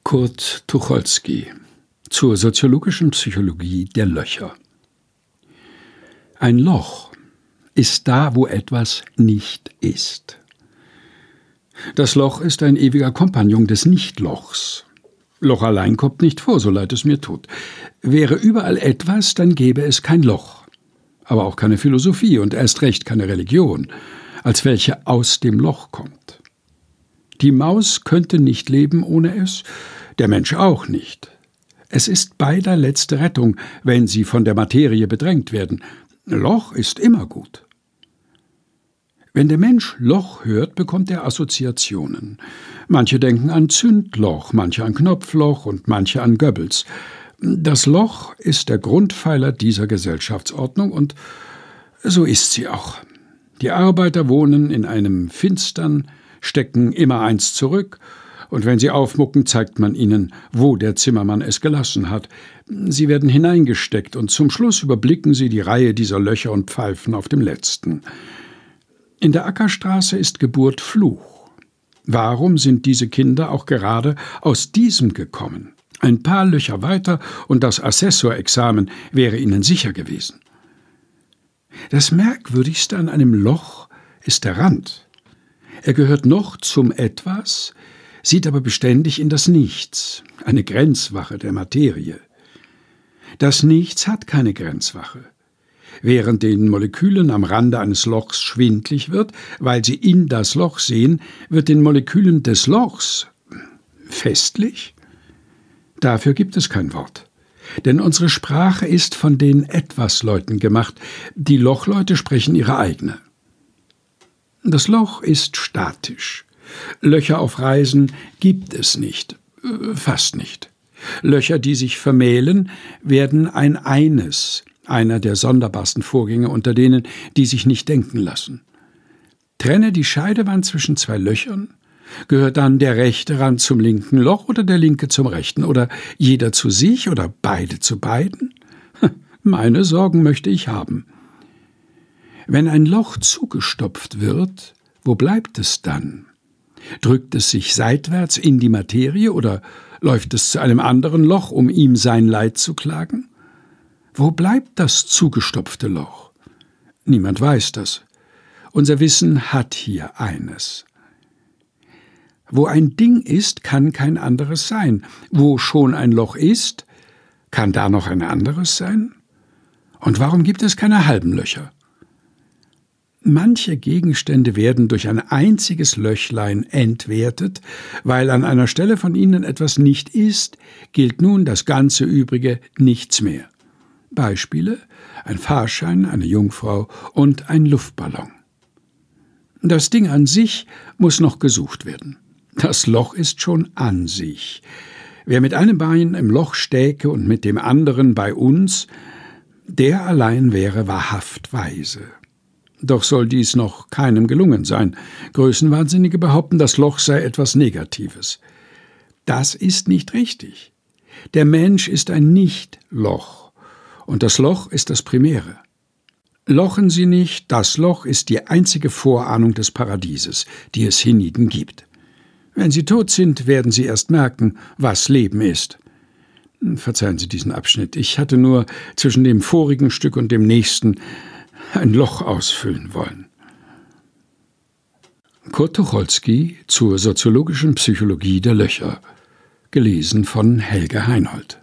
Kurt Tucholsky zur soziologischen Psychologie der Löcher. Ein Loch ist da, wo etwas nicht ist. Das Loch ist ein ewiger Kompagnon des Nichtlochs. Loch allein kommt nicht vor, so leid es mir tut. Wäre überall etwas, dann gäbe es kein Loch, aber auch keine Philosophie und erst recht keine Religion, als welche aus dem Loch kommt. Die Maus könnte nicht leben ohne es, der Mensch auch nicht. Es ist beider letzte Rettung, wenn sie von der Materie bedrängt werden. Loch ist immer gut. Wenn der Mensch Loch hört, bekommt er Assoziationen. Manche denken an Zündloch, manche an Knopfloch und manche an Goebbels. Das Loch ist der Grundpfeiler dieser Gesellschaftsordnung und so ist sie auch. Die Arbeiter wohnen in einem finstern, stecken immer eins zurück, und wenn sie aufmucken, zeigt man ihnen, wo der Zimmermann es gelassen hat. Sie werden hineingesteckt, und zum Schluss überblicken sie die Reihe dieser Löcher und pfeifen auf dem letzten. In der Ackerstraße ist Geburt Fluch. Warum sind diese Kinder auch gerade aus diesem gekommen? Ein paar Löcher weiter und das Assessorexamen wäre ihnen sicher gewesen. Das Merkwürdigste an einem Loch ist der Rand. Er gehört noch zum Etwas, sieht aber beständig in das Nichts, eine Grenzwache der Materie. Das Nichts hat keine Grenzwache. Während den Molekülen am Rande eines Lochs schwindlig wird, weil sie in das Loch sehen, wird den Molekülen des Lochs festlich. Dafür gibt es kein Wort. Denn unsere Sprache ist von den Etwas-Leuten gemacht. Die Lochleute sprechen ihre eigene. Das Loch ist statisch. Löcher auf Reisen gibt es nicht, fast nicht. Löcher, die sich vermählen, werden eines, einer der sonderbarsten Vorgänge unter denen, die sich nicht denken lassen. Trenne die Scheidewand zwischen zwei Löchern, gehört dann der rechte Rand zum linken Loch oder der linke zum rechten oder jeder zu sich oder beide zu beiden? Meine Sorgen möchte ich haben. Wenn ein Loch zugestopft wird, wo bleibt es dann? Drückt es sich seitwärts in die Materie oder läuft es zu einem anderen Loch, um ihm sein Leid zu klagen? Wo bleibt das zugestopfte Loch? Niemand weiß das. Unser Wissen hat hier eines. Wo ein Ding ist, kann kein anderes sein. Wo schon ein Loch ist, kann da noch ein anderes sein? Und warum gibt es keine halben Löcher? Manche Gegenstände werden durch ein einziges Löchlein entwertet, weil an einer Stelle von ihnen etwas nicht ist, gilt nun das ganze Übrige nichts mehr. Beispiele: ein Fahrschein, eine Jungfrau und ein Luftballon. Das Ding an sich muss noch gesucht werden. Das Loch ist schon an sich. Wer mit einem Bein im Loch stäke und mit dem anderen bei uns, der allein wäre wahrhaft weise. Doch soll dies noch keinem gelungen sein. Größenwahnsinnige behaupten, das Loch sei etwas Negatives. Das ist nicht richtig. Der Mensch ist ein Nicht-Loch, und das Loch ist das Primäre. Lochen Sie nicht, das Loch ist die einzige Vorahnung des Paradieses, die es hienieden gibt. Wenn Sie tot sind, werden Sie erst merken, was Leben ist. Verzeihen Sie diesen Abschnitt, ich hatte nur zwischen dem vorigen Stück und dem nächsten ein Loch ausfüllen wollen. Kurt Tucholsky zur soziologischen Psychologie der Löcher, gelesen von Helge Heinold.